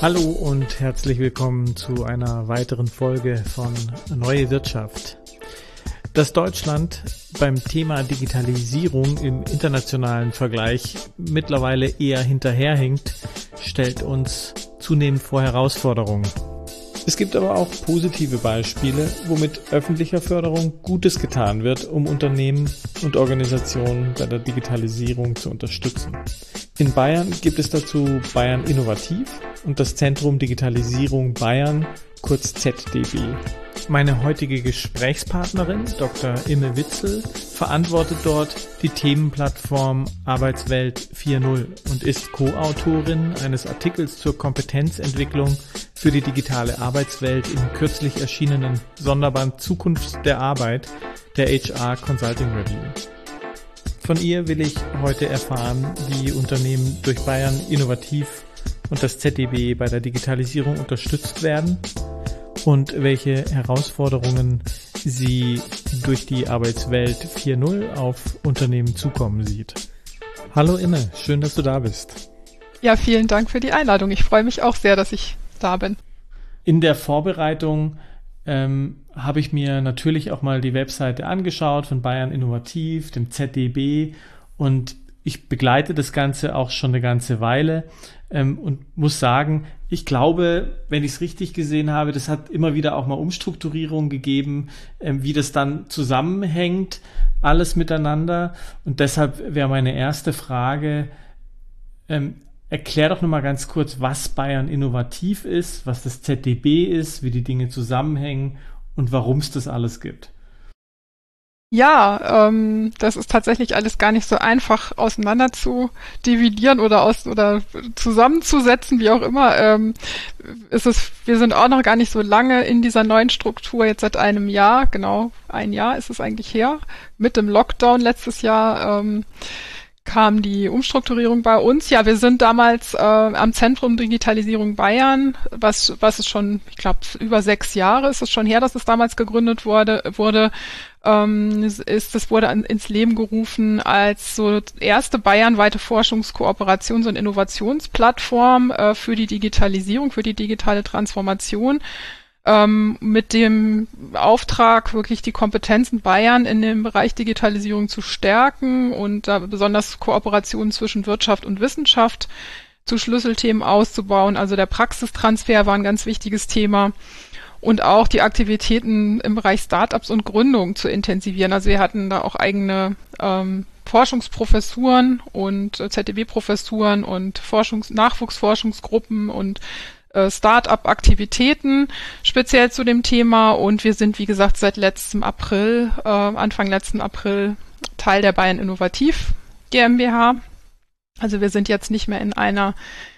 Hallo und herzlich willkommen zu einer weiteren Folge von Neue Wirtschaft. Dass Deutschland beim Thema Digitalisierung im internationalen Vergleich mittlerweile eher hinterherhinkt, stellt uns zunehmend vor Herausforderungen. Es gibt aber auch positive Beispiele, womit öffentlicher Förderung Gutes getan wird, um Unternehmen und Organisationen bei der Digitalisierung zu unterstützen. In Bayern gibt es dazu Bayern Innovativ und das Zentrum Digitalisierung Bayern, kurz ZDB. Meine heutige Gesprächspartnerin, Dr. Imme Witzel, verantwortet dort die Themenplattform Arbeitswelt 4.0 und ist Co-Autorin eines Artikels zur Kompetenzentwicklung für die digitale Arbeitswelt im kürzlich erschienenen Sonderband Zukunft der Arbeit der HR Consulting Review. Von ihr will ich heute erfahren, wie Unternehmen durch Bayern Innovativ und das ZDB bei der Digitalisierung unterstützt werden und welche Herausforderungen sie durch die Arbeitswelt 4.0 auf Unternehmen zukommen sieht. Hallo Imme, schön, dass du da bist. Ja, vielen Dank für die Einladung. Ich freue mich auch sehr, dass ich da bin. In der Vorbereitung habe ich mir natürlich auch mal die Webseite angeschaut von Bayern Innovativ, dem ZDB, und ich begleite das Ganze auch schon eine ganze Weile und muss sagen, ich glaube, wenn ich es richtig gesehen habe, das hat immer wieder auch mal Umstrukturierungen gegeben, wie das dann zusammenhängt, alles miteinander. Und deshalb wäre meine erste Frage, erklär doch nochmal ganz kurz, was Bayern Innovativ ist, was das ZDB ist, wie die Dinge zusammenhängen und warum es das alles gibt. Ja, das ist tatsächlich alles gar nicht so einfach auseinander zu dividieren oder zusammenzusetzen, wie auch immer. Wir sind auch noch gar nicht so lange in dieser neuen Struktur, jetzt seit einem Jahr, genau ein Jahr ist es eigentlich her. Mit dem Lockdown letztes Jahr kam die Umstrukturierung bei uns. Ja, wir sind damals am Zentrum Digitalisierung Bayern, was ist schon, ich glaube, über 6 Jahre ist es schon her, dass es damals gegründet wurde. Das wurde ins Leben gerufen als so erste bayernweite Forschungskooperations- und Innovationsplattform für die Digitalisierung, für die digitale Transformation. Mit dem Auftrag, wirklich die Kompetenzen Bayern in dem Bereich Digitalisierung zu stärken und da besonders Kooperationen zwischen Wirtschaft und Wissenschaft zu Schlüsselthemen auszubauen. Also der Praxistransfer war ein ganz wichtiges Thema und auch die Aktivitäten im Bereich Startups und Gründung zu intensivieren. Also wir hatten da auch eigene Forschungsprofessuren und ZDB-Professuren und Nachwuchsforschungsgruppen und Start-up-Aktivitäten speziell zu dem Thema, und wir sind, wie gesagt, seit Anfang letzten April Teil der Bayern Innovativ GmbH. Also wir sind jetzt nicht mehr in einem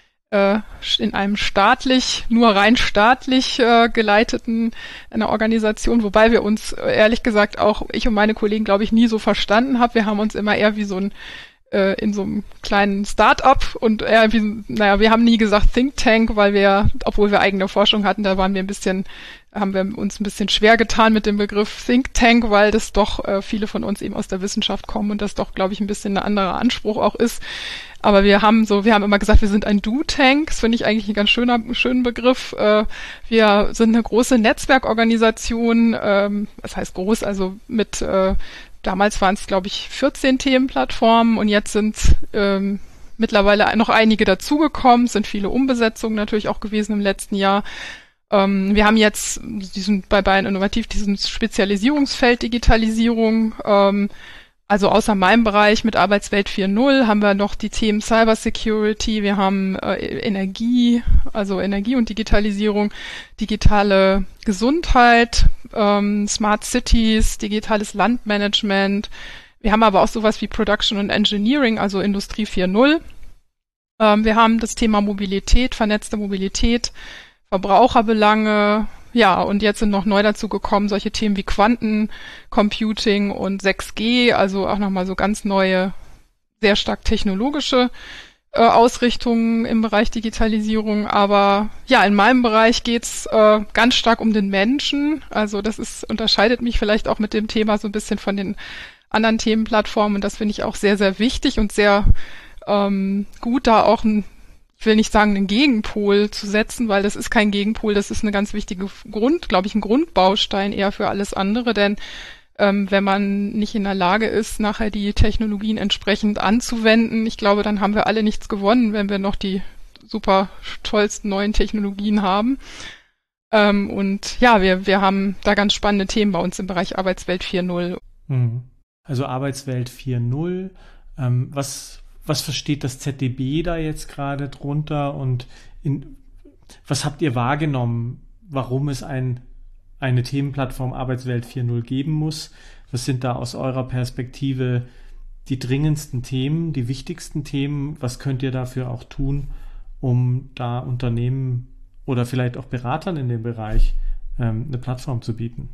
nur rein staatlich geleiteten einer Organisation, wobei wir uns ehrlich gesagt auch, ich und meine Kollegen, glaube ich, nie so verstanden haben. Wir haben uns immer eher wie so ein in so einem kleinen Start-up und wir haben nie gesagt Think Tank, weil obwohl wir eigene Forschung hatten, da haben wir uns ein bisschen schwer getan mit dem Begriff Think Tank, weil das doch viele von uns eben aus der Wissenschaft kommen und das doch, glaube ich, ein bisschen ein anderer Anspruch auch ist. Aber wir haben immer gesagt, wir sind ein Do-Tank. Das finde ich eigentlich ein ganz schönen Begriff. Wir sind eine große Netzwerkorganisation, das heißt groß, also mit damals waren es, glaube ich, 14 Themenplattformen und jetzt sind mittlerweile noch einige dazugekommen, sind viele Umbesetzungen natürlich auch gewesen im letzten Jahr. Wir haben jetzt bei Bayern Innovativ diesen Spezialisierungsfeld Digitalisierung, also außer meinem Bereich mit Arbeitswelt 4.0 haben wir noch die Themen Cybersecurity, wir haben Energie und Digitalisierung, digitale Gesundheit, Smart Cities, digitales Landmanagement. Wir haben aber auch sowas wie Production und Engineering, also Industrie 4.0. Wir haben das Thema Mobilität, vernetzte Mobilität, Verbraucherbelange, ja, und jetzt sind noch neu dazu gekommen solche Themen wie Quantencomputing und 6G, also auch nochmal so ganz neue, sehr stark technologische Ausrichtungen im Bereich Digitalisierung. Aber ja, in meinem Bereich geht's ganz stark um den Menschen. Also unterscheidet mich vielleicht auch mit dem Thema so ein bisschen von den anderen Themenplattformen. Und das finde ich auch sehr, sehr wichtig und sehr gut, da auch ich will nicht sagen, einen Gegenpol zu setzen, weil das ist kein Gegenpol, das ist eine ganz wichtige glaube ich, ein Grundbaustein eher für alles andere, denn wenn man nicht in der Lage ist, nachher die Technologien entsprechend anzuwenden, ich glaube, dann haben wir alle nichts gewonnen, wenn wir noch die super tollsten neuen Technologien haben. Und ja, wir haben da ganz spannende Themen bei uns im Bereich Arbeitswelt 4.0. Also Arbeitswelt 4.0, was versteht das ZDB da jetzt gerade drunter und was habt ihr wahrgenommen, warum es eine Themenplattform Arbeitswelt 4.0 geben muss? Was sind da aus eurer Perspektive die dringendsten Themen, die wichtigsten Themen? Was könnt ihr dafür auch tun, um da Unternehmen oder vielleicht auch Beratern in dem Bereich eine Plattform zu bieten?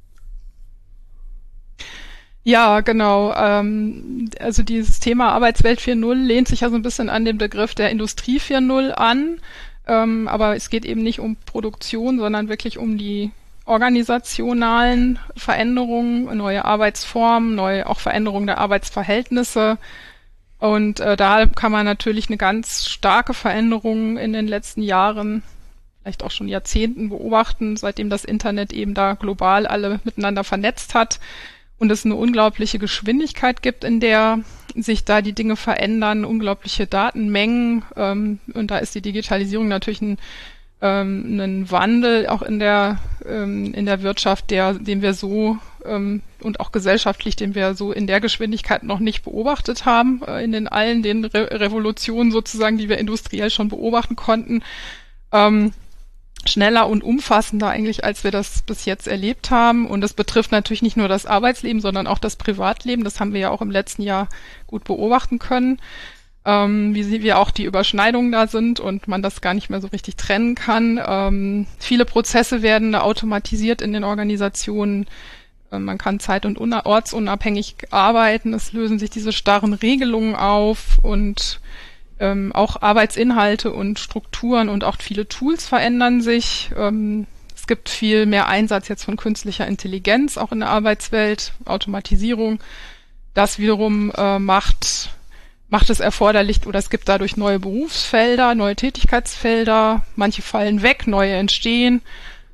Ja, genau. Also dieses Thema Arbeitswelt 4.0 lehnt sich ja so ein bisschen an den Begriff der Industrie 4.0 an. Aber es geht eben nicht um Produktion, sondern wirklich um die organisationalen Veränderungen, neue Arbeitsformen, auch Veränderungen der Arbeitsverhältnisse. Und da kann man natürlich eine ganz starke Veränderung in den letzten Jahren, vielleicht auch schon Jahrzehnten beobachten, seitdem das Internet eben da global alle miteinander vernetzt hat und es eine unglaubliche Geschwindigkeit gibt, in der sich da die Dinge verändern, unglaubliche Datenmengen. Und da ist die Digitalisierung natürlich ein Wandel auch in der Wirtschaft, den wir so und auch gesellschaftlich, den wir so in der Geschwindigkeit noch nicht beobachtet haben, in allen den Revolutionen sozusagen, die wir industriell schon beobachten konnten. Schneller und umfassender eigentlich, als wir das bis jetzt erlebt haben. Und das betrifft natürlich nicht nur das Arbeitsleben, sondern auch das Privatleben. Das haben wir ja auch im letzten Jahr gut beobachten können, wie auch die Überschneidungen da sind und man das gar nicht mehr so richtig trennen kann. Viele Prozesse werden automatisiert in den Organisationen. Man kann zeit- und ortsunabhängig arbeiten. Es lösen sich diese starren Regelungen auf und auch Arbeitsinhalte und Strukturen und auch viele Tools verändern sich. Es gibt viel mehr Einsatz jetzt von künstlicher Intelligenz, auch in der Arbeitswelt, Automatisierung. Das wiederum macht es erforderlich, oder es gibt dadurch neue Berufsfelder, neue Tätigkeitsfelder. Manche fallen weg, neue entstehen.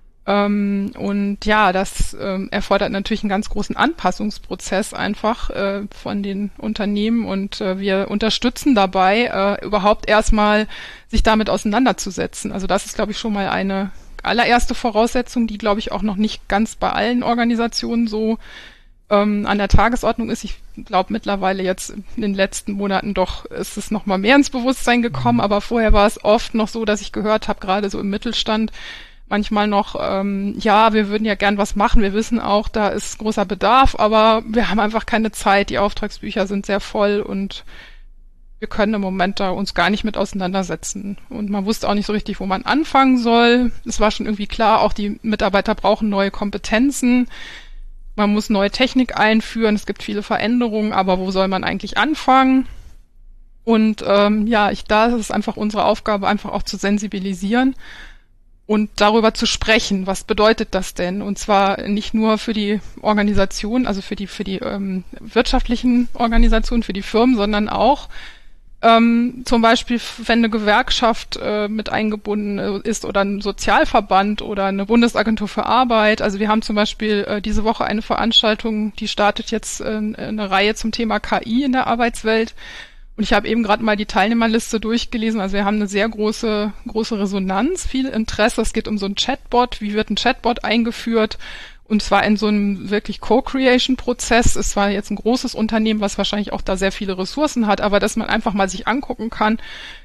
Und ja, das erfordert natürlich einen ganz großen Anpassungsprozess einfach von den Unternehmen und wir unterstützen dabei, überhaupt erstmal sich damit auseinanderzusetzen. Also das ist, glaube ich, schon mal eine allererste Voraussetzung, die, glaube ich, auch noch nicht ganz bei allen Organisationen so an der Tagesordnung ist. Ich glaube mittlerweile jetzt in den letzten Monaten doch ist es noch mal mehr ins Bewusstsein gekommen, aber vorher war es oft noch so, dass ich gehört habe, gerade so im Mittelstand, manchmal noch, ja, wir würden ja gern was machen, wir wissen auch, da ist großer Bedarf, aber wir haben einfach keine Zeit, die Auftragsbücher sind sehr voll und wir können im Moment da uns gar nicht mit auseinandersetzen. Und man wusste auch nicht so richtig, wo man anfangen soll. Es war schon irgendwie klar, auch die Mitarbeiter brauchen neue Kompetenzen. Man muss neue Technik einführen, es gibt viele Veränderungen, aber wo soll man eigentlich anfangen? Und ja, da ist es einfach unsere Aufgabe, einfach auch zu sensibilisieren und darüber zu sprechen, was bedeutet das denn? Und zwar nicht nur für die Organisation, also für die wirtschaftlichen Organisationen, für die Firmen, sondern auch zum Beispiel, wenn eine Gewerkschaft mit eingebunden ist oder ein Sozialverband oder eine Bundesagentur für Arbeit. Also wir haben zum Beispiel diese Woche eine Veranstaltung, die startet jetzt eine Reihe zum Thema KI in der Arbeitswelt. Und ich habe eben gerade mal die Teilnehmerliste durchgelesen. Also wir haben eine sehr große Resonanz, viel Interesse. Es geht um so ein Chatbot. Wie wird ein Chatbot eingeführt? Und zwar in so einem wirklich Co-Creation-Prozess. Es war jetzt ein großes Unternehmen, was wahrscheinlich auch da sehr viele Ressourcen hat, aber dass man einfach mal sich angucken kann.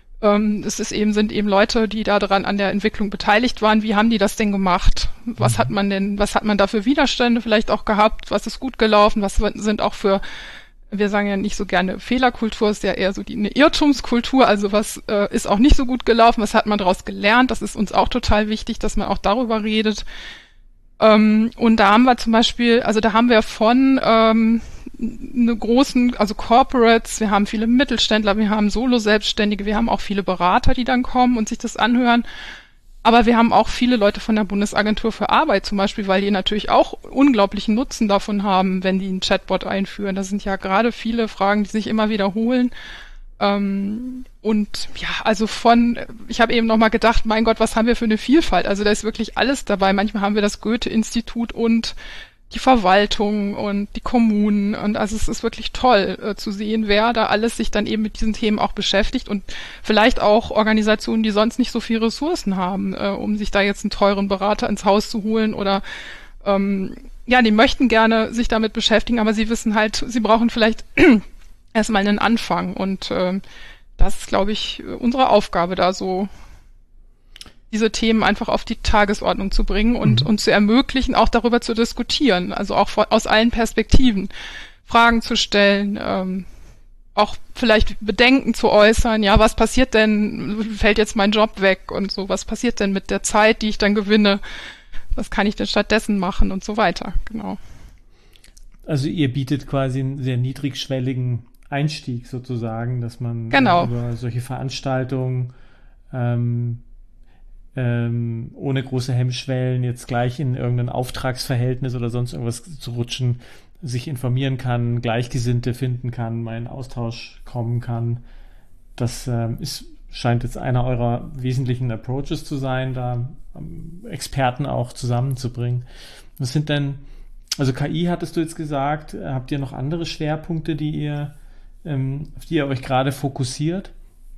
Sind eben Leute, die da dran an der Entwicklung beteiligt waren. Wie haben die das denn gemacht? Was hat man da für Widerstände vielleicht auch gehabt? Was ist gut gelaufen? Was sind auch wir sagen ja nicht so gerne Fehlerkultur, ist ja eher so eine Irrtumskultur, also was ist auch nicht so gut gelaufen, was hat man daraus gelernt, das ist uns auch total wichtig, dass man auch darüber redet. Und da haben wir zum Beispiel, also da haben wir von eine großen, also Corporates, wir haben viele Mittelständler, wir haben Solo-Selbstständige, wir haben auch viele Berater, die dann kommen und sich das anhören. Aber wir haben auch viele Leute von der Bundesagentur für Arbeit zum Beispiel, weil die natürlich auch unglaublichen Nutzen davon haben, wenn die einen Chatbot einführen. Das sind ja gerade viele Fragen, die sich immer wiederholen. Und ja, also ich habe eben nochmal gedacht, mein Gott, was haben wir für eine Vielfalt? Also da ist wirklich alles dabei. Manchmal haben wir das Goethe-Institut und die Verwaltung und die Kommunen. Und also es ist wirklich toll zu sehen, wer da alles sich dann eben mit diesen Themen auch beschäftigt und vielleicht auch Organisationen, die sonst nicht so viel Ressourcen haben, um sich da jetzt einen teuren Berater ins Haus zu holen oder die möchten gerne sich damit beschäftigen, aber sie wissen halt, sie brauchen vielleicht erstmal einen Anfang und das ist, glaube ich, unsere Aufgabe, da so diese Themen einfach auf die Tagesordnung zu bringen und zu ermöglichen, auch darüber zu diskutieren, also auch aus allen Perspektiven Fragen zu stellen, auch vielleicht Bedenken zu äußern, ja, was passiert denn, fällt jetzt mein Job weg und so, was passiert denn mit der Zeit, die ich dann gewinne, was kann ich denn stattdessen machen und so weiter, genau. Also ihr bietet quasi einen sehr niedrigschwelligen Einstieg sozusagen, dass man über solche Veranstaltungen ohne große Hemmschwellen jetzt gleich in irgendein Auftragsverhältnis oder sonst irgendwas zu rutschen, sich informieren kann, Gleichgesinnte finden kann, mal in Austausch kommen kann. Das scheint jetzt einer eurer wesentlichen Approaches zu sein, da Experten auch zusammenzubringen. Was sind denn, also KI hattest du jetzt gesagt, habt ihr noch andere Schwerpunkte, auf die ihr euch gerade fokussiert?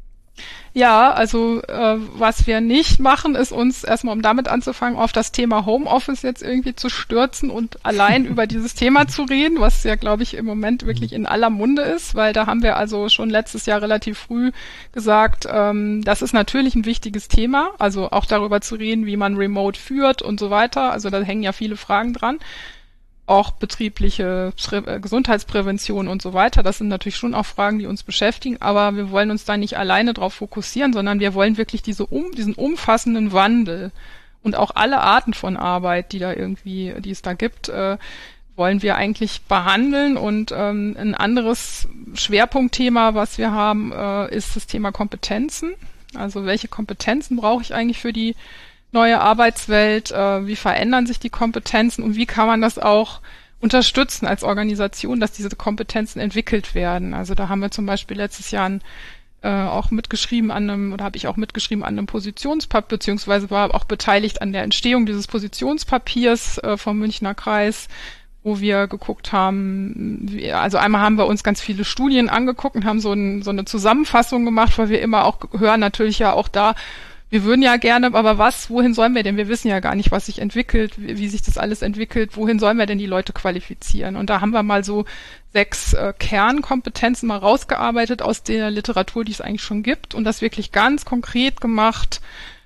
Ja, also was wir nicht machen, ist uns erstmal, um damit anzufangen, auf das Thema Homeoffice jetzt irgendwie zu stürzen und allein über dieses Thema zu reden, was ja, glaube ich, im Moment wirklich in aller Munde ist, weil da haben wir also schon letztes Jahr relativ früh gesagt, das ist natürlich ein wichtiges Thema, also auch darüber zu reden, wie man remote führt und so weiter, also da hängen ja viele Fragen dran. Auch betriebliche Gesundheitsprävention und so weiter. Das sind natürlich schon auch Fragen, die uns beschäftigen, aber wir wollen uns da nicht alleine drauf fokussieren, sondern wir wollen wirklich diesen umfassenden Wandel und auch alle Arten von Arbeit, die es da gibt, wollen wir eigentlich behandeln. Und ein anderes Schwerpunktthema, was wir haben, ist das Thema Kompetenzen. Also welche Kompetenzen brauche ich eigentlich für die neue Arbeitswelt, wie verändern sich die Kompetenzen und wie kann man das auch unterstützen als Organisation, dass diese Kompetenzen entwickelt werden. Also da haben wir zum Beispiel letztes Jahr auch mitgeschrieben habe ich auch mitgeschrieben an einem Positionspapier, beziehungsweise war auch beteiligt an der Entstehung dieses Positionspapiers vom Münchner Kreis, wo wir geguckt haben, also einmal haben wir uns ganz viele Studien angeguckt und haben so eine Zusammenfassung gemacht, weil wir immer auch hören natürlich ja auch da, wir würden ja gerne, aber wohin sollen wir denn? Wir wissen ja gar nicht, was sich entwickelt, wie sich das alles entwickelt. Wohin sollen wir denn die Leute qualifizieren? Und da haben wir mal so 6 Kernkompetenzen mal rausgearbeitet aus der Literatur, die es eigentlich schon gibt und das wirklich ganz konkret gemacht,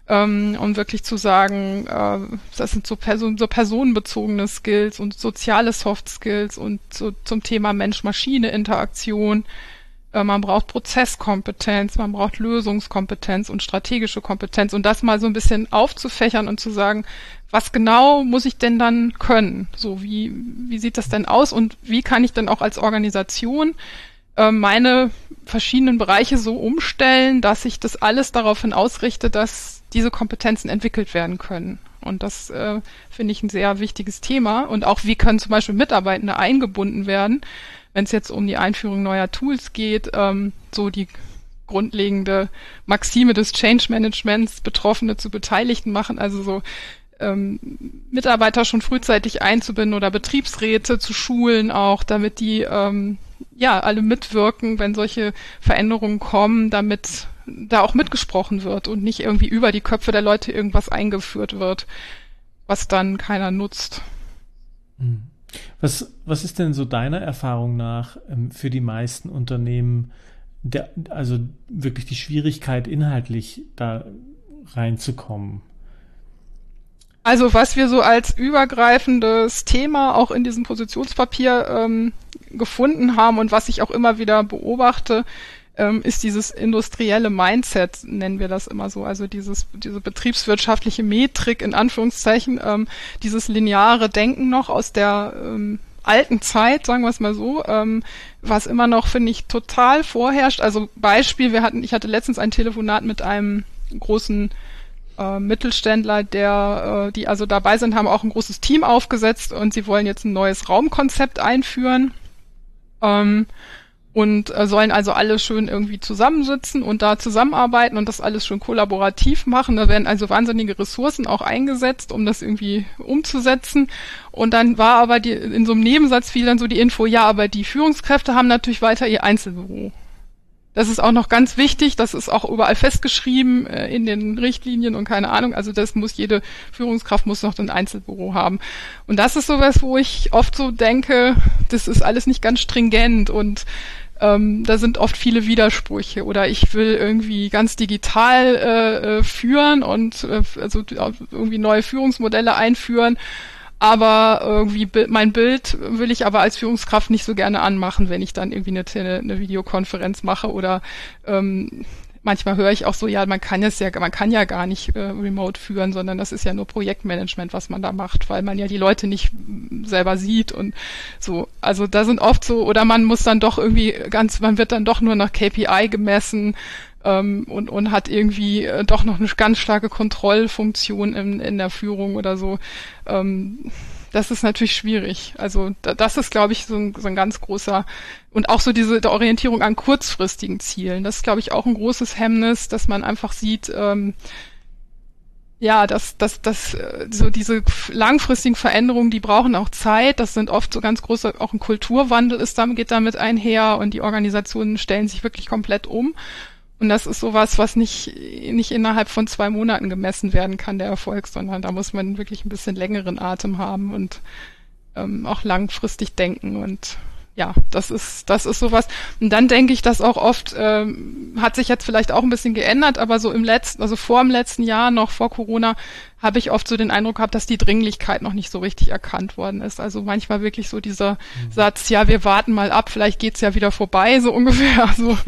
um wirklich zu sagen, das sind so personenbezogene Skills und soziale Soft Skills und so zum Thema Mensch-Maschine-Interaktion. Man braucht Prozesskompetenz, man braucht Lösungskompetenz und strategische Kompetenz und das mal so ein bisschen aufzufächern und zu sagen, was genau muss ich denn dann können? So, wie sieht das denn aus und wie kann ich denn auch als Organisation meine verschiedenen Bereiche so umstellen, dass ich das alles daraufhin ausrichte, dass diese Kompetenzen entwickelt werden können? Und das finde ich ein sehr wichtiges Thema und auch wie können zum Beispiel Mitarbeitende eingebunden werden, wenn es jetzt um die Einführung neuer Tools geht, so die grundlegende Maxime des Change Managements, Betroffene zu Beteiligten machen, also so Mitarbeiter schon frühzeitig einzubinden oder Betriebsräte zu schulen auch, damit die alle mitwirken, wenn solche Veränderungen kommen, damit da auch mitgesprochen wird und nicht irgendwie über die Köpfe der Leute irgendwas eingeführt wird, was dann keiner nutzt. Was ist denn so deiner Erfahrung nach für die meisten Unternehmen, also wirklich die Schwierigkeit, inhaltlich da reinzukommen? Also was wir so als übergreifendes Thema auch in diesem Positionspapier gefunden haben und was ich auch immer wieder beobachte, ist dieses industrielle Mindset, nennen wir das immer so, also diese betriebswirtschaftliche Metrik in Anführungszeichen, dieses lineare Denken noch aus der alten Zeit, sagen wir es mal so, was immer noch, finde ich, total vorherrscht. Also Beispiel, ich hatte letztens ein Telefonat mit einem großen Mittelständler, die also dabei sind, haben auch ein großes Team aufgesetzt und sie wollen jetzt ein neues Raumkonzept einführen. und sollen also alle schön irgendwie zusammensitzen und da zusammenarbeiten und das alles schön kollaborativ machen. Da werden also wahnsinnige Ressourcen auch eingesetzt, um das irgendwie umzusetzen. Und dann war aber in so einem Nebensatz fiel dann so die Info, ja, aber die Führungskräfte haben natürlich weiter ihr Einzelbüro. Das ist auch noch ganz wichtig, das ist auch überall festgeschrieben in den Richtlinien und keine Ahnung, also jede Führungskraft muss noch ein Einzelbüro haben. Und das ist sowas, wo ich oft so denke, das ist alles nicht ganz stringent und da sind oft viele Widersprüche oder ich will irgendwie ganz digital führen und also irgendwie neue Führungsmodelle einführen, aber irgendwie mein Bild will ich aber als Führungskraft nicht so gerne anmachen, wenn ich dann irgendwie eine Videokonferenz mache oder manchmal höre ich auch so, ja, man kann ja gar nicht remote führen, sondern das ist ja nur Projektmanagement, was man da macht, weil man ja die Leute nicht selber sieht und so. Also da sind oft so, oder man muss dann doch irgendwie man wird dann doch nur nach KPI gemessen und hat irgendwie doch noch eine ganz starke Kontrollfunktion in der Führung oder so. Das ist natürlich schwierig. Also das ist, glaube ich, so ein ganz großer und auch so diese der Orientierung an kurzfristigen Zielen. Das ist, glaube ich, auch ein großes Hemmnis, dass man einfach sieht, dass so diese langfristigen Veränderungen, die brauchen auch Zeit. Das sind oft so ganz große, auch ein Kulturwandel geht damit einher und die Organisationen stellen sich wirklich komplett um. Und das ist sowas, was nicht innerhalb von 2 Monaten gemessen werden kann, der Erfolg, sondern da muss man wirklich ein bisschen längeren Atem haben und auch langfristig denken. Und ja, das ist sowas. Und dann denke ich, dass auch oft, hat sich jetzt vielleicht auch ein bisschen geändert, aber so vor dem letzten Jahr, noch vor Corona, habe ich oft so den Eindruck gehabt, dass die Dringlichkeit noch nicht so richtig erkannt worden ist. Also manchmal wirklich so dieser Satz, ja, wir warten mal ab, vielleicht geht's ja wieder vorbei, so ungefähr. Also,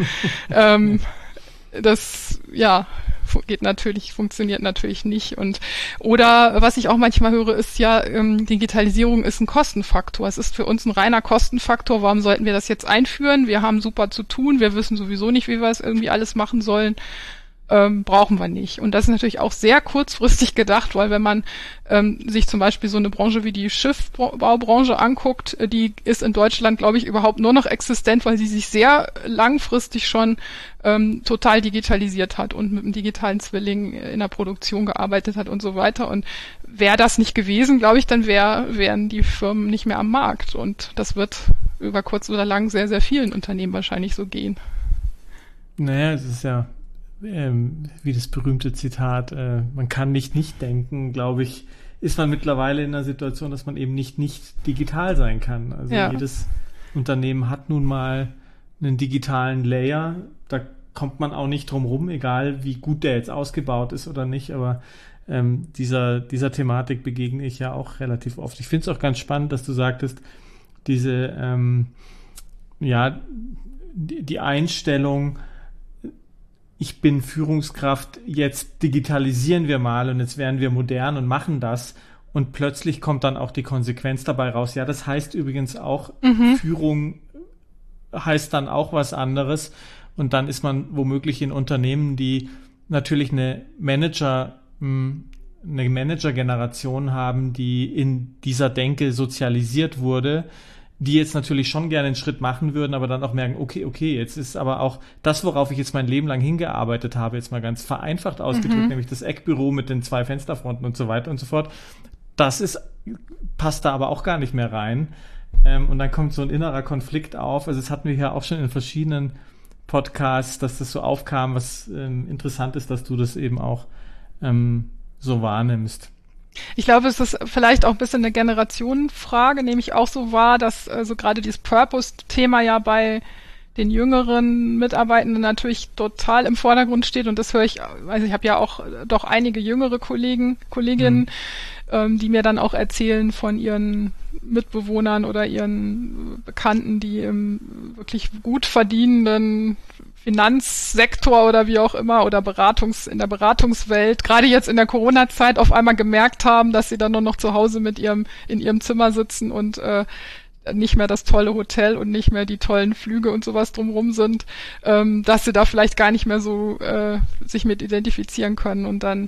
das, ja, funktioniert natürlich nicht. Oder was ich auch manchmal höre, ist ja, Digitalisierung ist ein Kostenfaktor. Es ist für uns ein reiner Kostenfaktor. Warum sollten wir das jetzt einführen? Wir haben super zu tun. Wir wissen sowieso nicht, wie wir es irgendwie alles machen sollen. Brauchen wir nicht. Und das ist natürlich auch sehr kurzfristig gedacht, weil wenn man sich zum Beispiel so eine Branche wie die Schiffbaubranche anguckt, die ist in Deutschland, glaube ich, überhaupt nur noch existent, weil sie sich sehr langfristig schon total digitalisiert hat und mit einem digitalen Zwilling in der Produktion gearbeitet hat und so weiter. Und wäre das nicht gewesen, glaube ich, dann wären die Firmen nicht mehr am Markt. Und das wird über kurz oder lang sehr, sehr vielen Unternehmen wahrscheinlich so gehen. Naja, es ist ja wie das berühmte Zitat, man kann nicht denken, glaube ich, ist man mittlerweile in einer Situation, dass man eben nicht digital sein kann. Also jedes Unternehmen hat nun mal einen digitalen Layer, da kommt man auch nicht drum rum, egal wie gut der jetzt ausgebaut ist oder nicht, aber dieser Thematik begegne ich ja auch relativ oft. Ich finde es auch ganz spannend, dass du sagtest, diese die Einstellung, ich bin Führungskraft, jetzt digitalisieren wir mal und jetzt werden wir modern und machen das und plötzlich kommt dann auch die Konsequenz dabei raus. Ja, das heißt übrigens auch, Führung heißt dann auch was anderes und dann ist man womöglich in Unternehmen, die natürlich eine Manager-Generation haben, die in dieser Denke sozialisiert wurde, die jetzt natürlich schon gerne einen Schritt machen würden, aber dann auch merken, okay, jetzt ist aber auch das, worauf ich jetzt mein Leben lang hingearbeitet habe, jetzt mal ganz vereinfacht ausgedrückt, nämlich das Eckbüro mit den 2 Fensterfronten und so weiter und so fort, passt da aber auch gar nicht mehr rein. Und dann kommt so ein innerer Konflikt auf. Also das hatten wir ja auch schon in verschiedenen Podcasts, dass das so aufkam, was interessant ist, dass du das eben auch so wahrnimmst. Ich glaube, es ist vielleicht auch ein bisschen eine Generationenfrage, nämlich auch so war, dass so gerade dieses Purpose-Thema ja bei den jüngeren Mitarbeitenden natürlich total im Vordergrund steht und das höre ich, also ich habe ja auch doch einige jüngere Kolleginnen, die mir dann auch erzählen von ihren Mitbewohnern oder ihren Bekannten, die im wirklich gut verdienenden Finanzsektor oder wie auch immer oder in der Beratungswelt, gerade jetzt in der Corona-Zeit auf einmal gemerkt haben, dass sie dann nur noch zu Hause in ihrem Zimmer sitzen und nicht mehr das tolle Hotel und nicht mehr die tollen Flüge und sowas drumherum sind, dass sie da vielleicht gar nicht mehr so sich mit identifizieren können und dann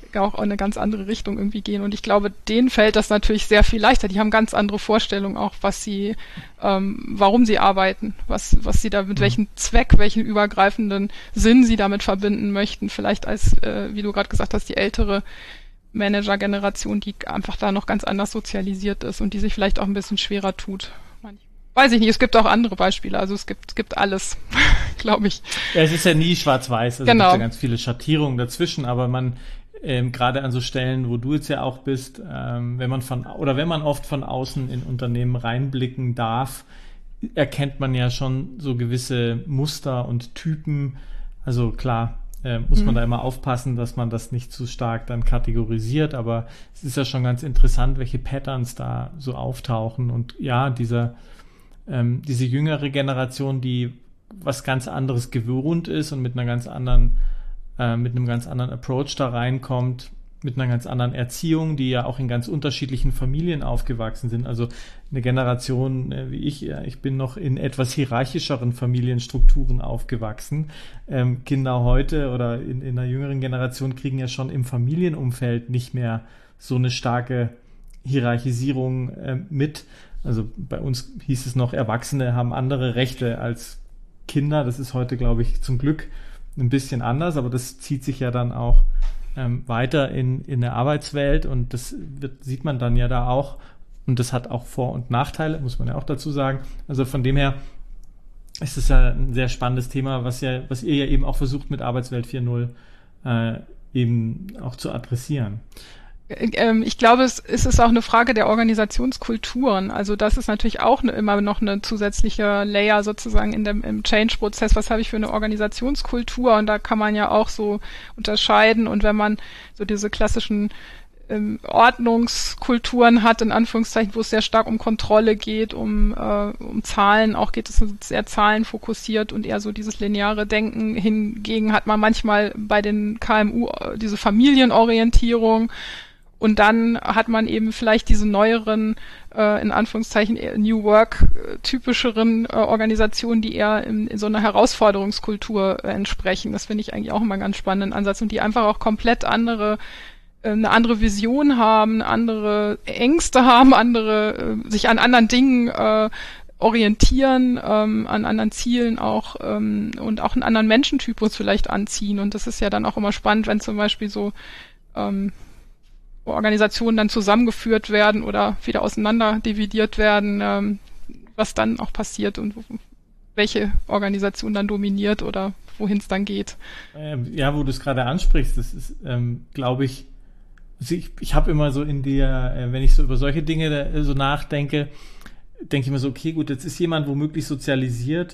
auch in eine ganz andere Richtung irgendwie gehen. Und ich glaube, denen fällt das natürlich sehr viel leichter. Die haben ganz andere Vorstellungen auch, was sie, warum sie arbeiten, was sie da mit welchem Zweck, welchen übergreifenden Sinn sie damit verbinden möchten. Vielleicht als, wie du gerade gesagt hast, die ältere Manager-Generation, die einfach da noch ganz anders sozialisiert ist und die sich vielleicht auch ein bisschen schwerer tut. Weiß ich nicht, es gibt auch andere Beispiele, also es gibt alles, glaube ich. Ja, es ist ja nie schwarz-weiß, also genau. Es gibt ja ganz viele Schattierungen dazwischen, aber man, gerade an so Stellen, wo du jetzt ja auch bist, wenn man oft von außen in Unternehmen reinblicken darf, erkennt man ja schon so gewisse Muster und Typen, also klar, muss man da immer aufpassen, dass man das nicht zu stark dann kategorisiert, aber es ist ja schon ganz interessant, welche Patterns da so auftauchen und ja, diese jüngere Generation, die was ganz anderes gewohnt ist und mit einem ganz anderen Approach da reinkommt, mit einer ganz anderen Erziehung, die ja auch in ganz unterschiedlichen Familien aufgewachsen sind. Also eine Generation wie ich bin noch in etwas hierarchischeren Familienstrukturen aufgewachsen. Kinder heute oder in einer jüngeren Generation kriegen ja schon im Familienumfeld nicht mehr so eine starke Hierarchisierung mit. Also bei uns hieß es noch, Erwachsene haben andere Rechte als Kinder. Das ist heute, glaube ich, zum Glück ein bisschen anders, aber das zieht sich ja dann auch weiter in der Arbeitswelt und das sieht man dann ja da auch und das hat auch Vor- und Nachteile, muss man ja auch dazu sagen. Also von dem her ist es ja ein sehr spannendes Thema, was ihr ja eben auch versucht mit Arbeitswelt 4.0 eben auch zu adressieren. Ich glaube, es ist auch eine Frage der Organisationskulturen. Also das ist natürlich auch immer noch eine zusätzliche Layer sozusagen im Change-Prozess. Was habe ich für eine Organisationskultur? Und da kann man ja auch so unterscheiden. Und wenn man so diese klassischen Ordnungskulturen hat, in Anführungszeichen, wo es sehr stark um Kontrolle geht, um Zahlen, auch geht es sehr zahlenfokussiert und eher so dieses lineare Denken. Hingegen hat man manchmal bei den KMU diese Familienorientierung. Und dann hat man eben vielleicht diese neueren, in Anführungszeichen New Work-typischeren Organisationen, die eher in so einer Herausforderungskultur entsprechen. Das finde ich eigentlich auch immer einen ganz spannenden Ansatz und die einfach auch komplett eine andere Vision haben, andere Ängste haben, sich an anderen Dingen orientieren, an anderen Zielen auch und auch einen anderen Menschentypus vielleicht anziehen. Und das ist ja dann auch immer spannend, wenn zum Beispiel so Organisationen dann zusammengeführt werden oder wieder auseinander dividiert werden, was dann auch passiert und welche Organisation dann dominiert oder wohin es dann geht. Ja, wo du es gerade ansprichst, das ist, glaube ich, also ich habe immer so wenn ich so über solche Dinge so nachdenke, denke ich mir so, okay, gut, jetzt ist jemand womöglich sozialisiert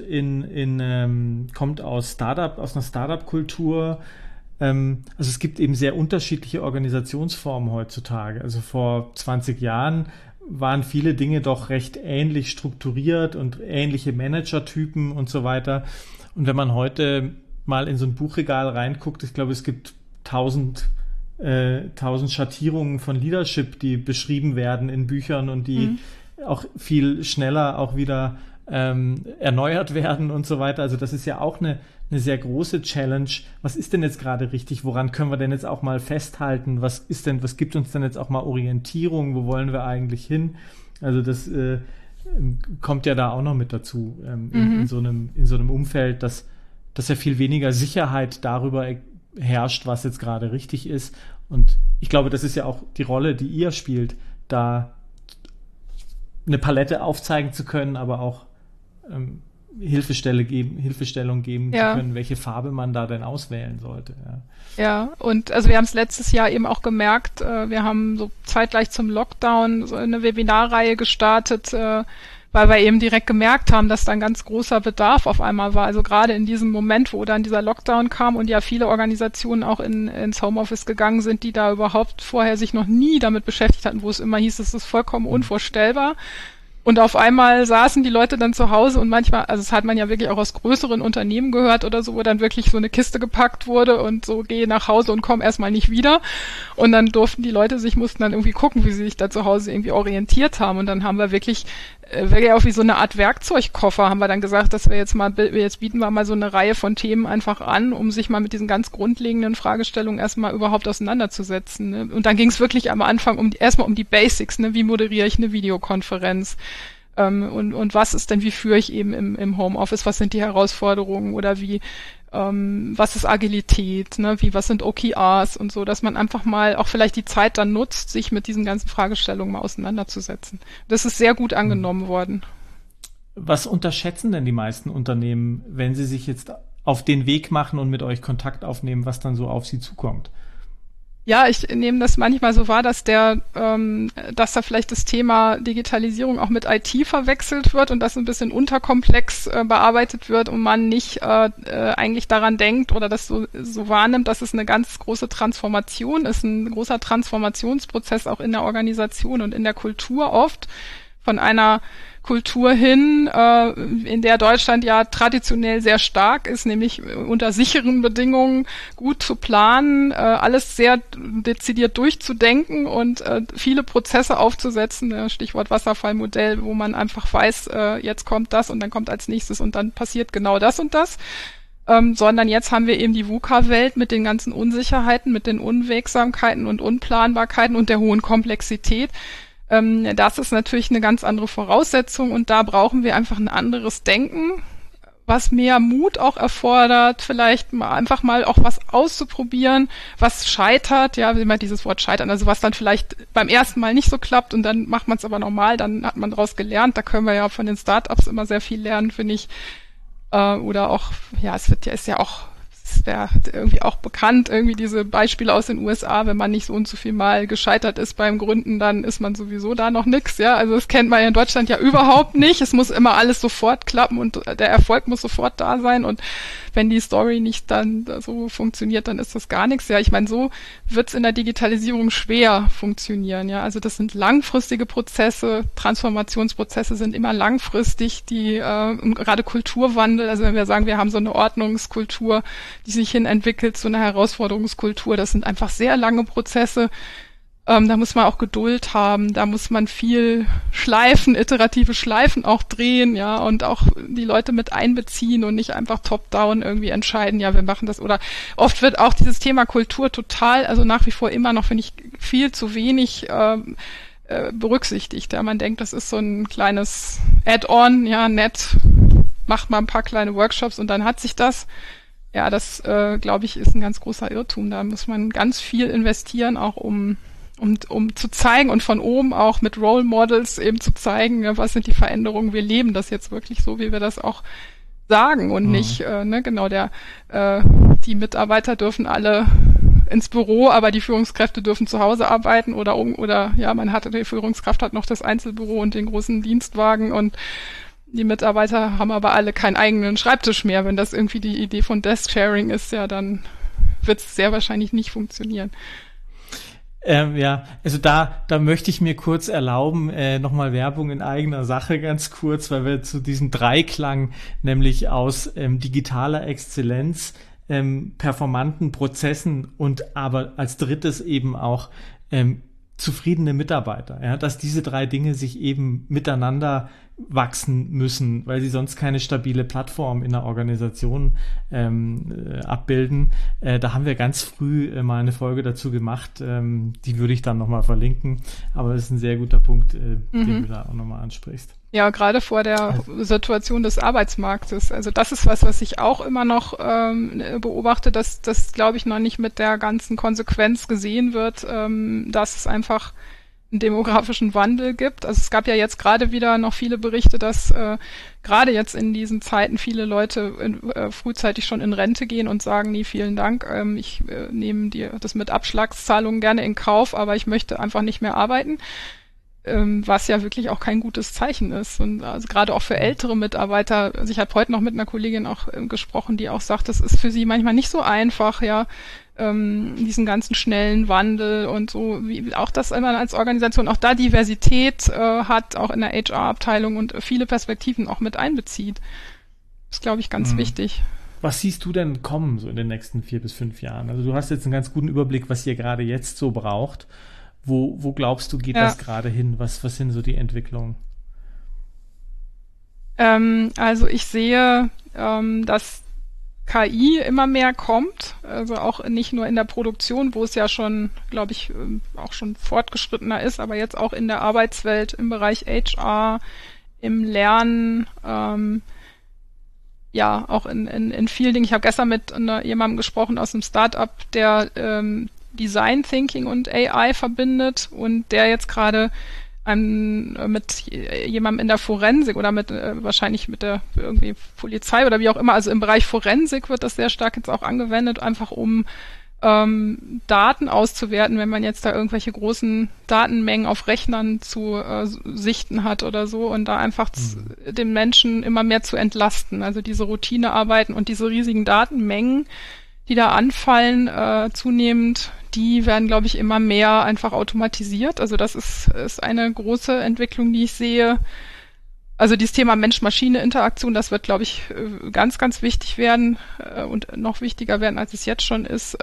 kommt aus einer Startup-Kultur. Also es gibt eben sehr unterschiedliche Organisationsformen heutzutage. Also vor 20 Jahren waren viele Dinge doch recht ähnlich strukturiert und ähnliche Managertypen und so weiter. Und wenn man heute mal in so ein Buchregal reinguckt, ich glaube, es gibt 1000 Schattierungen von Leadership, die beschrieben werden in Büchern und die auch viel schneller auch wieder erneuert werden und so weiter. Also das ist ja auch eine sehr große Challenge. Was ist denn jetzt gerade richtig? Woran können wir denn jetzt auch mal festhalten? Was gibt uns denn jetzt auch mal Orientierung? Wo wollen wir eigentlich hin? Also das kommt ja da auch noch mit dazu in so einem Umfeld, dass ja viel weniger Sicherheit darüber herrscht, was jetzt gerade richtig ist. Und ich glaube, das ist ja auch die Rolle, die ihr spielt, da eine Palette aufzeigen zu können, aber auch Hilfestellung geben zu können, welche Farbe man da denn auswählen sollte. Ja, und also wir haben es letztes Jahr eben auch gemerkt, wir haben so zeitgleich zum Lockdown so eine Webinarreihe gestartet, weil wir eben direkt gemerkt haben, dass da ein ganz großer Bedarf auf einmal war. Also gerade in diesem Moment, wo dann dieser Lockdown kam und ja viele Organisationen auch ins Homeoffice gegangen sind, die da überhaupt vorher sich noch nie damit beschäftigt hatten, wo es immer hieß, es ist vollkommen unvorstellbar. Und auf einmal saßen die Leute dann zu Hause und manchmal, also das hat man ja wirklich auch aus größeren Unternehmen gehört oder so, wo dann wirklich so eine Kiste gepackt wurde und so, gehe nach Hause und komm erstmal nicht wieder. Und dann durften die Leute mussten dann irgendwie gucken, wie sie sich da zu Hause irgendwie orientiert haben. Und dann haben wir wirklich auch wie so eine Art Werkzeugkoffer, haben wir dann gesagt, dass jetzt bieten wir mal so eine Reihe von Themen einfach an, um sich mal mit diesen ganz grundlegenden Fragestellungen erstmal überhaupt auseinanderzusetzen. Ne? Und dann ging es wirklich am Anfang erstmal um die Basics, ne? Wie moderiere ich eine Videokonferenz? Und was ist denn, wie führe ich eben im Homeoffice? Was sind die Herausforderungen oder was ist Agilität, ne? Was sind OKRs und so, dass man einfach mal auch vielleicht die Zeit dann nutzt, sich mit diesen ganzen Fragestellungen mal auseinanderzusetzen. Das ist sehr gut angenommen worden. Was unterschätzen denn die meisten Unternehmen, wenn sie sich jetzt auf den Weg machen und mit euch Kontakt aufnehmen, was dann so auf sie zukommt? Ja, ich nehme das manchmal so wahr, dass da vielleicht das Thema Digitalisierung auch mit IT verwechselt wird und das ein bisschen unterkomplex bearbeitet wird und man nicht eigentlich daran denkt oder das so wahrnimmt, dass es eine ganz große Transformation ist, ein großer Transformationsprozess auch in der Organisation und in der Kultur oft von einer Kultur hin, in der Deutschland ja traditionell sehr stark ist, nämlich unter sicheren Bedingungen gut zu planen, alles sehr dezidiert durchzudenken und viele Prozesse aufzusetzen, Stichwort Wasserfallmodell, wo man einfach weiß, jetzt kommt das und dann kommt als nächstes und dann passiert genau das und das. Sondern jetzt haben wir eben die VUCA-Welt mit den ganzen Unsicherheiten, mit den Unwegsamkeiten und Unplanbarkeiten und der hohen Komplexität. Das ist natürlich eine ganz andere Voraussetzung und da brauchen wir einfach ein anderes Denken, was mehr Mut auch erfordert, vielleicht einfach mal auch was auszuprobieren, was scheitert, ja, immer dieses Wort scheitern, also was dann vielleicht beim ersten Mal nicht so klappt und dann macht man es aber normal, dann hat man daraus gelernt, da können wir ja von den Startups immer sehr viel lernen, finde ich, oder auch, ja, ist ja auch irgendwie auch bekannt, irgendwie diese Beispiele aus den USA, wenn man nicht so und so viel Mal gescheitert ist beim Gründen, dann ist man sowieso da noch nix, ja, also das kennt man ja in Deutschland ja überhaupt nicht, es muss immer alles sofort klappen und der Erfolg muss sofort da sein und wenn die Story nicht dann so funktioniert, dann ist das gar nichts, ja, ich meine, so wird's in der Digitalisierung schwer funktionieren, ja, also das sind langfristige Prozesse, Transformationsprozesse sind immer langfristig, die gerade Kulturwandel, also wenn wir sagen, wir haben so eine Ordnungskultur, die sich hin entwickelt zu einer Herausforderungskultur. Das sind einfach sehr lange Prozesse. Da muss man auch Geduld haben. Da muss man viel schleifen, iterative Schleifen auch drehen, ja, und auch die Leute mit einbeziehen und nicht einfach top-down irgendwie entscheiden, ja, wir machen das. Oder oft wird auch dieses Thema Kultur total, also nach wie vor immer noch, finde ich, viel zu wenig berücksichtigt. Ja, man denkt, das ist so ein kleines Add-on, ja, nett, macht mal ein paar kleine Workshops und dann hat sich das. Ja, das, glaube ich, ist ein ganz großer Irrtum. Da muss man ganz viel investieren, auch um zu zeigen und von oben auch mit Role Models eben zu zeigen, ja, was sind die Veränderungen. Wir leben das jetzt wirklich so, wie wir das auch sagen und nicht, genau, die Mitarbeiter dürfen alle ins Büro, aber die Führungskräfte dürfen zu Hause arbeiten oder ja, die Führungskraft hat noch das Einzelbüro und den großen Dienstwagen und die Mitarbeiter haben aber alle keinen eigenen Schreibtisch mehr. Wenn das irgendwie die Idee von Desk-Sharing ist, ja, dann wird es sehr wahrscheinlich nicht funktionieren. Ja, also da möchte ich mir kurz erlauben, nochmal Werbung in eigener Sache ganz kurz, weil wir zu diesem Dreiklang, nämlich aus digitaler Exzellenz, performanten Prozessen und aber als drittes eben auch zufriedene Mitarbeiter, ja, dass diese drei Dinge sich eben miteinander wachsen müssen, weil sie sonst keine stabile Plattform in der Organisation abbilden. Da haben wir ganz früh mal eine Folge dazu gemacht, die würde ich dann nochmal verlinken, aber das ist ein sehr guter Punkt, den du da auch nochmal ansprichst. Ja, gerade vor der Situation des Arbeitsmarktes. Also das ist was ich auch immer noch beobachte, dass das, glaube ich, noch nicht mit der ganzen Konsequenz gesehen wird, dass es einfach einen demografischen Wandel gibt. Also es gab ja jetzt gerade wieder noch viele Berichte, dass gerade jetzt in diesen Zeiten viele Leute frühzeitig schon in Rente gehen und sagen, nee, vielen Dank, ich nehme das mit Abschlagszahlungen gerne in Kauf, aber ich möchte einfach nicht mehr arbeiten. Was ja wirklich auch kein gutes Zeichen ist. Und also gerade auch für ältere Mitarbeiter, also ich habe heute noch mit einer Kollegin auch gesprochen, die auch sagt, das ist für sie manchmal nicht so einfach, ja, diesen ganzen schnellen Wandel und so, wie auch das man als Organisation auch da Diversität hat, auch in der HR-Abteilung und viele Perspektiven auch mit einbezieht. Das ist, glaube ich, ganz wichtig. Was siehst du denn kommen so in den nächsten 4 bis 5 Jahren? Also du hast jetzt einen ganz guten Überblick, was ihr gerade jetzt so braucht. Wo glaubst du, geht das gerade hin? Was sind so die Entwicklungen? Also ich sehe, dass KI immer mehr kommt, also auch nicht nur in der Produktion, wo es ja schon, glaube ich, auch schon fortgeschrittener ist, aber jetzt auch in der Arbeitswelt, im Bereich HR, im Lernen, ja, auch in vielen Dingen. Ich habe gestern mit jemandem gesprochen aus einem Startup, der Design Thinking und AI verbindet und der jetzt gerade mit jemandem in der Forensik oder mit wahrscheinlich mit der irgendwie Polizei oder wie auch immer, also im Bereich Forensik wird das sehr stark jetzt auch angewendet, einfach um Daten auszuwerten, wenn man jetzt da irgendwelche großen Datenmengen auf Rechnern zu sichten hat oder so und da einfach den Menschen immer mehr zu entlasten. Also diese Routinearbeiten und diese riesigen Datenmengen, die da anfallen, zunehmend, die werden, glaube ich, immer mehr einfach automatisiert. Also das ist eine große Entwicklung, die ich sehe. Also dieses Thema Mensch-Maschine-Interaktion, das wird, glaube ich, ganz, ganz wichtig werden und noch wichtiger werden, als es jetzt schon ist.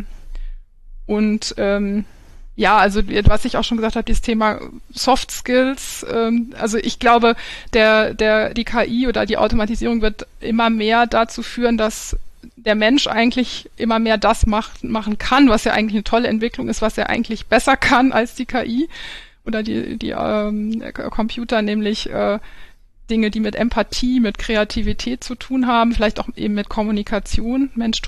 Ja, also was ich auch schon gesagt habe, dieses Thema Soft Skills, also ich glaube, die KI oder die Automatisierung wird immer mehr dazu führen, dass der Mensch eigentlich immer mehr das machen kann, was ja eigentlich eine tolle Entwicklung ist, was er eigentlich besser kann als die KI oder die Computer, nämlich Dinge, die mit Empathie, mit Kreativität zu tun haben, vielleicht auch eben mit Kommunikation,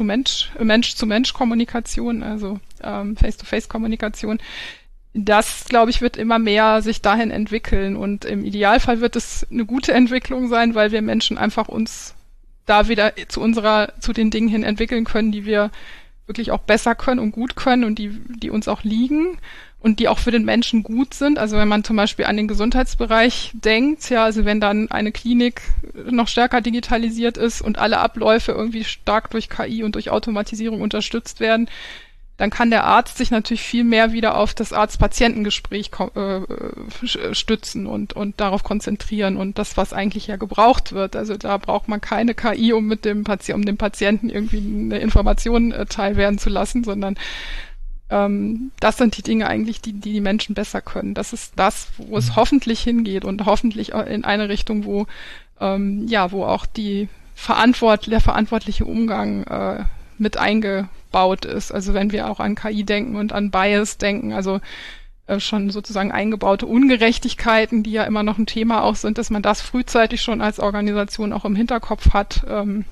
Mensch-zu-Mensch-Kommunikation, also Face-to-Face-Kommunikation. Das, glaube ich, wird immer mehr sich dahin entwickeln und im Idealfall wird es eine gute Entwicklung sein, weil wir Menschen einfach uns da wieder zu den Dingen hin entwickeln können, die wir wirklich auch besser können und gut können und die uns auch liegen und die auch für den Menschen gut sind. Also wenn man zum Beispiel an den Gesundheitsbereich denkt, ja, also wenn dann eine Klinik noch stärker digitalisiert ist und alle Abläufe irgendwie stark durch KI und durch Automatisierung unterstützt werden, dann kann der Arzt sich natürlich viel mehr wieder auf das Arzt-Patienten-Gespräch stützen und darauf konzentrieren und das, was eigentlich ja gebraucht wird. Also da braucht man keine KI, um dem Patienten irgendwie eine Information teilwerden zu lassen, sondern das sind die Dinge eigentlich, die Menschen besser können. Das ist das, wo es hoffentlich hingeht und hoffentlich in eine Richtung, wo auch der verantwortliche Umgang mit eingebaut ist. Also wenn wir auch an KI denken und an Bias denken, also schon sozusagen eingebaute Ungerechtigkeiten, die ja immer noch ein Thema auch sind, dass man das frühzeitig schon als Organisation auch im Hinterkopf hat,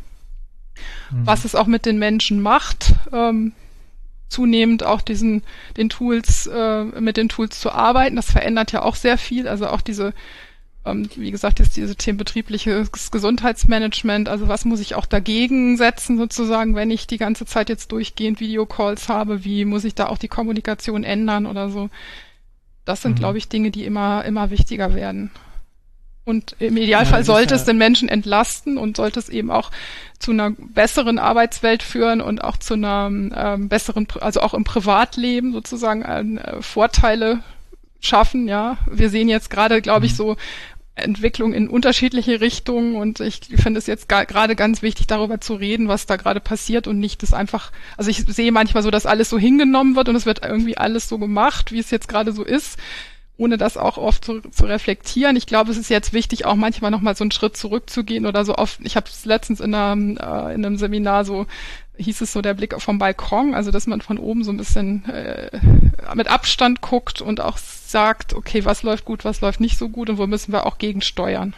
was es auch mit den Menschen macht, zunehmend auch mit den Tools zu arbeiten. Das verändert ja auch sehr viel. Also auch wie gesagt, jetzt diese Themen betriebliches Gesundheitsmanagement, also was muss ich auch dagegen setzen sozusagen, wenn ich die ganze Zeit jetzt durchgehend Videocalls habe, wie muss ich da auch die Kommunikation ändern oder so. Das sind, glaube ich, Dinge, die immer wichtiger werden. Und im Idealfall sollte es den Menschen entlasten und sollte es eben auch zu einer besseren Arbeitswelt führen und auch zu einer besseren, also auch im Privatleben sozusagen Vorteile schaffen, ja. Wir sehen jetzt gerade, glaube ich, so Entwicklung in unterschiedliche Richtungen und ich finde es jetzt gerade ganz wichtig, darüber zu reden, was da gerade passiert und nicht das einfach, also ich sehe manchmal so, dass alles so hingenommen wird und es wird irgendwie alles so gemacht, wie es jetzt gerade so ist, ohne das auch oft zu reflektieren. Ich glaube, es ist jetzt wichtig, auch manchmal nochmal so einen Schritt zurückzugehen oder so oft, ich habe es letztens in einem Seminar so, hieß es so, der Blick vom Balkon, also dass man von oben so ein bisschen mit Abstand guckt und auch sagt, okay, was läuft gut, was läuft nicht so gut und wo müssen wir auch gegensteuern.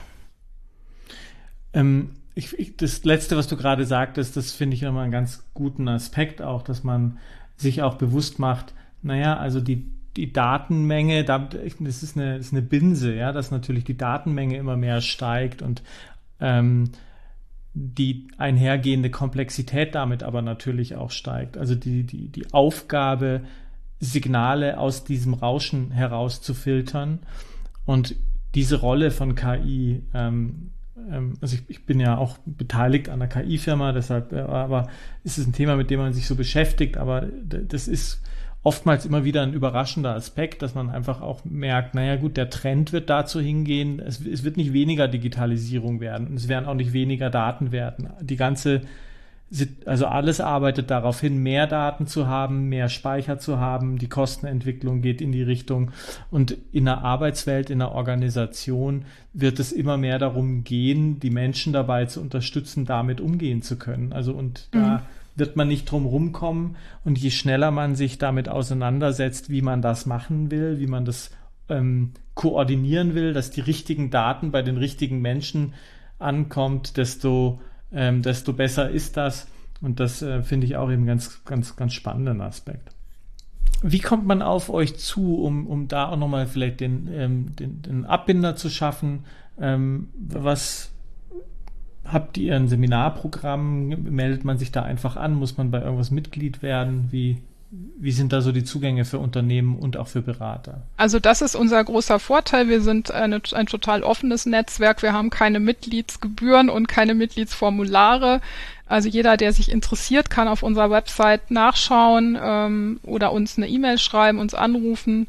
Das Letzte, was du gerade sagtest, das finde ich nochmal einen ganz guten Aspekt auch, dass man sich auch bewusst macht, naja, also die Datenmenge, das ist eine Binse, ja, dass natürlich die Datenmenge immer mehr steigt und die einhergehende Komplexität damit aber natürlich auch steigt. Also die Aufgabe, Signale aus diesem Rauschen herauszufiltern und diese Rolle von KI also ich bin ja auch beteiligt an einer KI-Firma, deshalb, aber ist es ein Thema, mit dem man sich so beschäftigt, aber das ist oftmals immer wieder ein überraschender Aspekt, dass man einfach auch merkt, naja gut, der Trend wird dazu hingehen, es wird nicht weniger Digitalisierung werden und es werden auch nicht weniger Daten werden. Also alles arbeitet darauf hin, mehr Daten zu haben, mehr Speicher zu haben, die Kostenentwicklung geht in die Richtung und in der Arbeitswelt, in der Organisation wird es immer mehr darum gehen, die Menschen dabei zu unterstützen, damit umgehen zu können. Also und da wird man nicht drum rumkommen und je schneller man sich damit auseinandersetzt, wie man das machen will, wie man das koordinieren will, dass die richtigen Daten bei den richtigen Menschen ankommt, desto besser ist das. Und das finde ich auch eben ganz, ganz, ganz spannenden Aspekt. Wie kommt man auf euch zu, um da auch nochmal vielleicht den Abbinder zu schaffen? Was habt ihr ein Seminarprogramm? Meldet man sich da einfach an? Muss man bei irgendwas Mitglied werden? Wie sind da so die Zugänge für Unternehmen und auch für Berater? Also das ist unser großer Vorteil. Wir sind ein total offenes Netzwerk. Wir haben keine Mitgliedsgebühren und keine Mitgliedsformulare. Also jeder, der sich interessiert, kann auf unserer Website nachschauen oder uns eine E-Mail schreiben, uns anrufen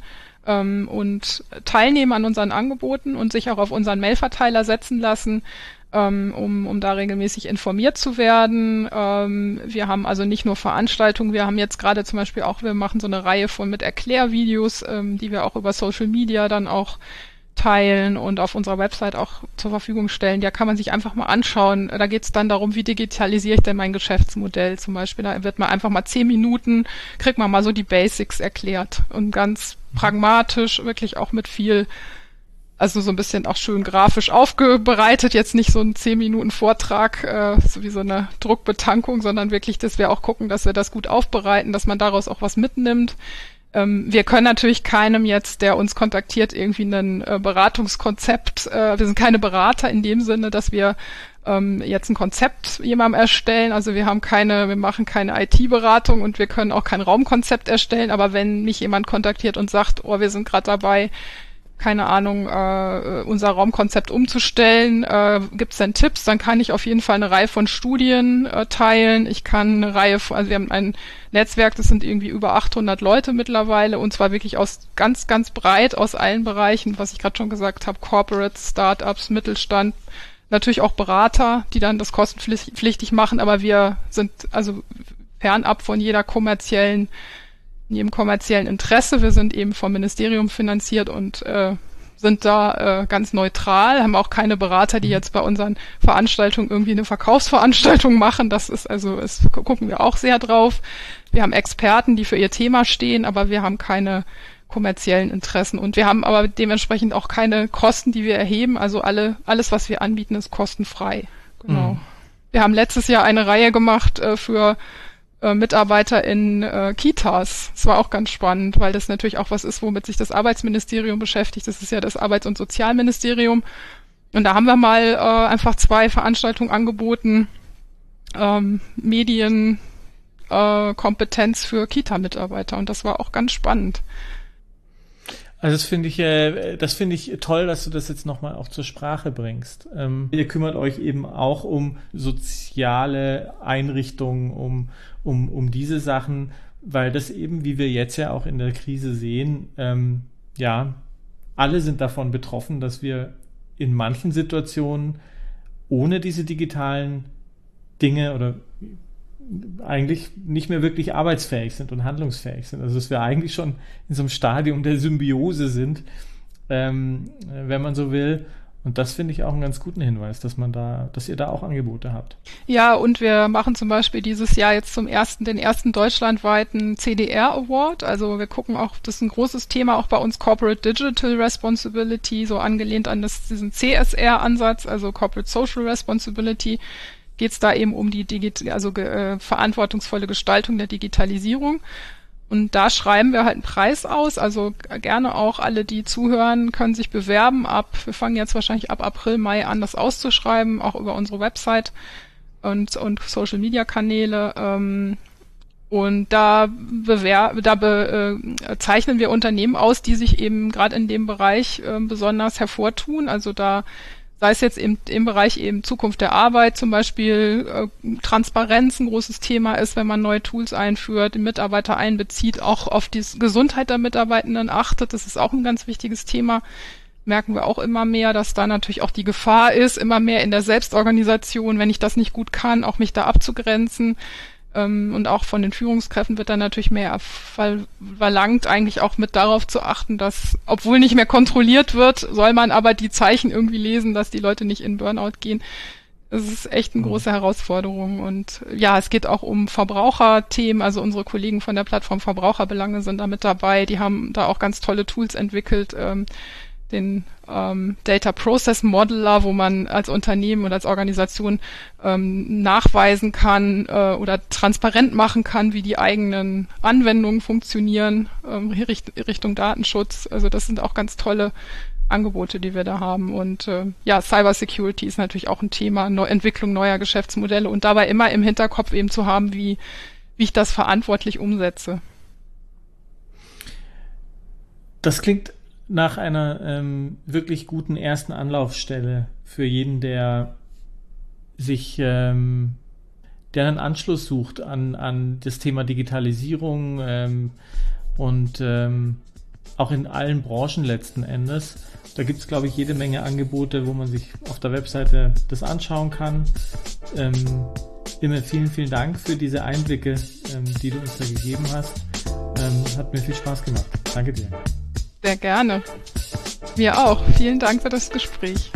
und teilnehmen an unseren Angeboten und sich auch auf unseren Mailverteiler setzen lassen, um da regelmäßig informiert zu werden. Wir haben also nicht nur Veranstaltungen, wir haben jetzt gerade zum Beispiel auch, wir machen so eine Reihe mit Erklärvideos, die wir auch über Social Media dann auch teilen und auf unserer Website auch zur Verfügung stellen. Da kann man sich einfach mal anschauen. Da geht es dann darum, wie digitalisiere ich denn mein Geschäftsmodell zum Beispiel. Da wird man einfach mal 10 Minuten, kriegt man mal so die Basics erklärt und ganz pragmatisch, wirklich auch mit viel, also so ein bisschen auch schön grafisch aufbereitet, jetzt nicht so ein 10 Minuten Vortrag, so wie so eine Druckbetankung, sondern wirklich, dass wir auch gucken, dass wir das gut aufbereiten, dass man daraus auch was mitnimmt. Wir können natürlich keinem jetzt, der uns kontaktiert, irgendwie ein Beratungskonzept, wir sind keine Berater in dem Sinne, dass wir jetzt ein Konzept jemandem erstellen, also wir machen keine IT-Beratung und wir können auch kein Raumkonzept erstellen, aber wenn mich jemand kontaktiert und sagt, oh, wir sind gerade dabei, keine Ahnung, unser Raumkonzept umzustellen, gibt's denn Tipps, dann kann ich auf jeden Fall eine Reihe von Studien teilen. Ich kann also wir haben ein Netzwerk, das sind irgendwie über 800 Leute mittlerweile und zwar wirklich aus ganz, ganz breit aus allen Bereichen, was ich gerade schon gesagt habe, Corporates, Startups, Mittelstand, natürlich auch Berater, die dann das kostenpflichtig machen, aber wir sind also fernab von jedem kommerziellen Interesse. Wir sind eben vom Ministerium finanziert und sind da ganz neutral, haben auch keine Berater, die jetzt bei unseren Veranstaltungen irgendwie eine Verkaufsveranstaltung machen. Gucken wir auch sehr drauf. Wir haben Experten, die für ihr Thema stehen, aber wir haben keine kommerziellen Interessen und wir haben aber dementsprechend auch keine Kosten, die wir erheben. Also alles, was wir anbieten, ist kostenfrei. Genau. Mhm. Wir haben letztes Jahr eine Reihe gemacht für Mitarbeiter in Kitas. Das war auch ganz spannend, weil das natürlich auch was ist, womit sich das Arbeitsministerium beschäftigt. Das ist ja das Arbeits- und Sozialministerium. Und da haben wir mal einfach 2 Veranstaltungen angeboten. Medienkompetenz für Kita-Mitarbeiter. Und das war auch ganz spannend. Also das finde ich toll, dass du das jetzt nochmal auch zur Sprache bringst. Ihr kümmert euch eben auch um soziale Einrichtungen, um diese Sachen, weil das eben, wie wir jetzt ja auch in der Krise sehen, alle sind davon betroffen, dass wir in manchen Situationen ohne diese digitalen Dinge oder eigentlich nicht mehr wirklich arbeitsfähig sind und handlungsfähig sind. Also dass wir eigentlich schon in so einem Stadium der Symbiose sind, wenn man so will. Und das finde ich auch einen ganz guten Hinweis, dass ihr da auch Angebote habt. Ja, und wir machen zum Beispiel dieses Jahr jetzt den ersten deutschlandweiten CDR Award. Also wir gucken auch, das ist ein großes Thema auch bei uns, Corporate Digital Responsibility, so angelehnt an diesen CSR-Ansatz, also Corporate Social Responsibility. Geht es da eben um die verantwortungsvolle Gestaltung der Digitalisierung. Und da schreiben wir halt einen Preis aus. Also gerne auch alle, die zuhören, können sich bewerben wir fangen jetzt wahrscheinlich ab April, Mai an, das auszuschreiben, auch über unsere Website und Social Media Kanäle. Und da zeichnen wir Unternehmen aus, die sich eben gerade in dem Bereich besonders hervortun. Also da sei es jetzt eben im Bereich eben Zukunft der Arbeit, zum Beispiel Transparenz ein großes Thema ist, wenn man neue Tools einführt, die Mitarbeiter einbezieht, auch auf die Gesundheit der Mitarbeitenden achtet. Das ist auch ein ganz wichtiges Thema. Merken wir auch immer mehr, dass da natürlich auch die Gefahr ist, immer mehr in der Selbstorganisation, wenn ich das nicht gut kann, auch mich da abzugrenzen. Und auch von den Führungskräften wird dann natürlich mehr verlangt, eigentlich auch mit darauf zu achten, dass, obwohl nicht mehr kontrolliert wird, soll man aber die Zeichen irgendwie lesen, dass die Leute nicht in Burnout gehen. Das ist echt eine große Herausforderung. Und ja, es geht auch um Verbraucherthemen. Also unsere Kollegen von der Plattform Verbraucherbelange sind da mit dabei. Die haben da auch ganz tolle Tools entwickelt, den Data Process Modeler, wo man als Unternehmen und als Organisation nachweisen kann oder transparent machen kann, wie die eigenen Anwendungen funktionieren, Richtung Datenschutz. Also das sind auch ganz tolle Angebote, die wir da haben. Und ja, Cyber Security ist natürlich auch ein Thema, Entwicklung neuer Geschäftsmodelle und dabei immer im Hinterkopf eben zu haben, wie ich das verantwortlich umsetze. Das klingt nach einer wirklich guten ersten Anlaufstelle für jeden, der sich, der einen Anschluss sucht an das Thema Digitalisierung und auch in allen Branchen letzten Endes. Da gibt es, glaube ich, jede Menge Angebote, wo man sich auf der Webseite das anschauen kann. Immer vielen, vielen Dank für diese Einblicke, die du uns da gegeben hast. Hat mir viel Spaß gemacht. Danke dir. Sehr gerne. Mir auch. Vielen Dank für das Gespräch.